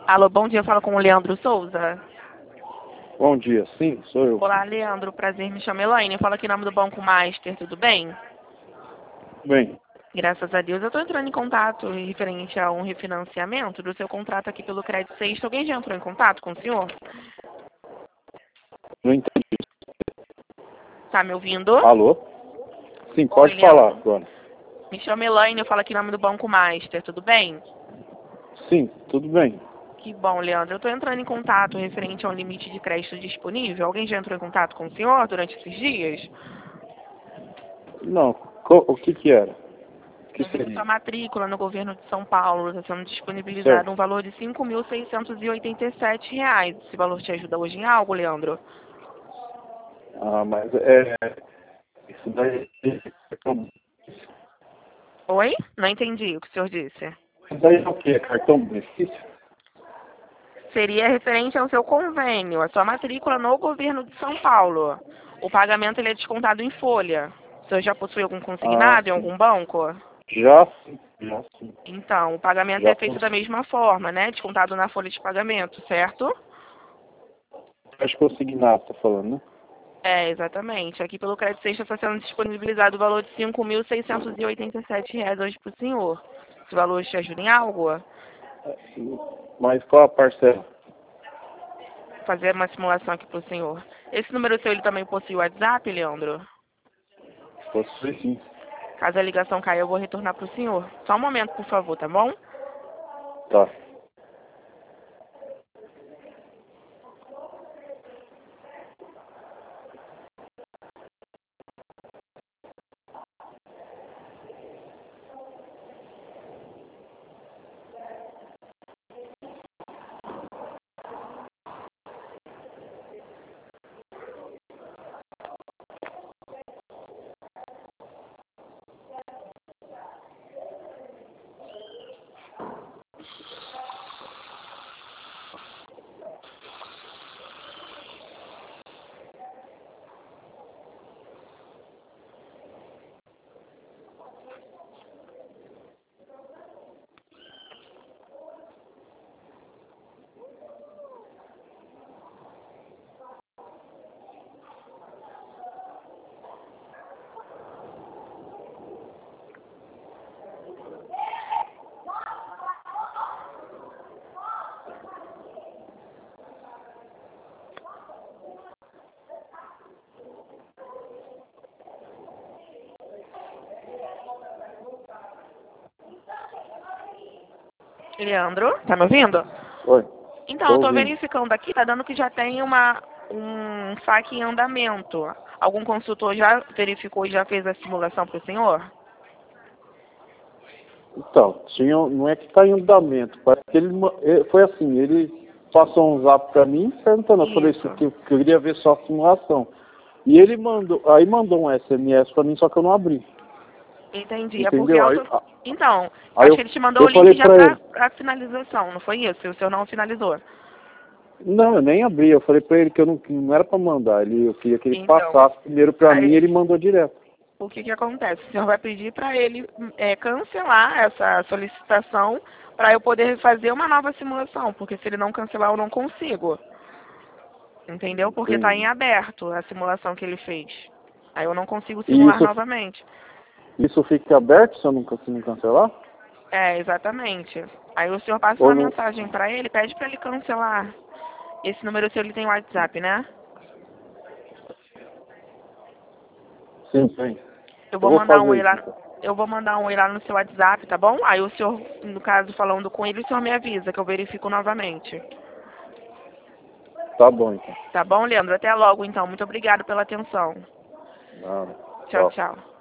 Alô, bom dia, fala com o Leandro Souza. Bom dia, sim, sou eu. Olá, Leandro, prazer, me chamo Elaine, eu falo aqui em nome do Banco Master, tudo bem? Bem, Graças a Deus, eu estou entrando em contato referente a um refinanciamento do seu contrato aqui pelo Crédito Sexto. Alguém já entrou em contato com o senhor? não entendi. Tá me ouvindo? Alô? Sim, Oi, pode falar Leandro. agora. Me chamo Elaine, eu falo aqui em nome do Banco Master, tudo bem? Sim, tudo bem. Que bom, Leandro. Eu estou entrando em contato referente a um limite de crédito disponível. Alguém já entrou em contato com o senhor durante esses dias? Não, o que que era? O que Eu vi que seria? sua matrícula no governo de São Paulo está sendo disponibilizado um Certo. valor de R$ 5.687. Esse valor te ajuda hoje em algo, Leandro? Ah, mas isso daí, Oi? Não entendi o que o senhor disse. isso daí é o quê? Cartão benefício? Seria referente ao seu convênio, a sua matrícula no governo de São Paulo. O pagamento ele é descontado em folha. O senhor já possui algum Ah, consignado em sim. algum banco? Já sim, já sim. Então, o pagamento Já é feito da consegui. mesma forma, né? Descontado na folha de pagamento, certo? Acho que consignado, tá falando, né? É, exatamente. Aqui pelo Crédito Sexta está sendo disponibilizado o valor de R$ 5.687 hoje para o senhor. Esse valor te ajuda em algo? Mas qual a parcela? Fazer uma simulação aqui para o senhor. Esse número seu, ele também possui o WhatsApp, Leandro? Possui sim. Caso a ligação caia, eu vou retornar para o senhor. Só um momento, por favor, tá bom? Tá. Leandro, tá me ouvindo? Oi, Então, eu tô estou ouvindo. verificando aqui, tá dando que já tem um saque em andamento. Algum consultor já verificou e já fez a simulação para o senhor? Então, não é que está em andamento, parece que foi assim, ele passou um zap para mim perguntando, eu falei isso Isso. que eu queria ver só a simulação. E ele mandou um SMS para mim, só que eu não abri. Entendi. É porque Entendeu? eu tô... Então, Aí acho eu, que ele te mandou o eu link falei já para para ele, a finalização, não foi isso? O senhor não finalizou. não, eu nem abri, eu falei para ele que que não era para mandar, eu queria que ele Então, passasse primeiro para mim e aí, ele mandou direto. o que que acontece? O senhor vai pedir para ele cancelar essa solicitação para eu poder fazer uma nova simulação, porque se ele não cancelar, eu não consigo. Entendeu? Porque está em Entendi. aberto a simulação que ele fez. Aí eu não consigo E simular novamente. isso fica aberto se não cancelar? É, exatamente. Aí o senhor passa Ou uma não? mensagem para ele, pede para ele cancelar. Esse número seu ele tem WhatsApp, né? Sim, sim. Eu Eu vou vou mandar um fazer oi isso lá. então. Eu vou mandar um oi lá no seu WhatsApp, tá bom? Aí o senhor, no caso, falando com ele, o senhor me avisa que eu verifico novamente. Tá bom então. Tá bom, Leandro? Até logo, então. Muito obrigado pela atenção. Nada. Tchau, Tchau. tchau.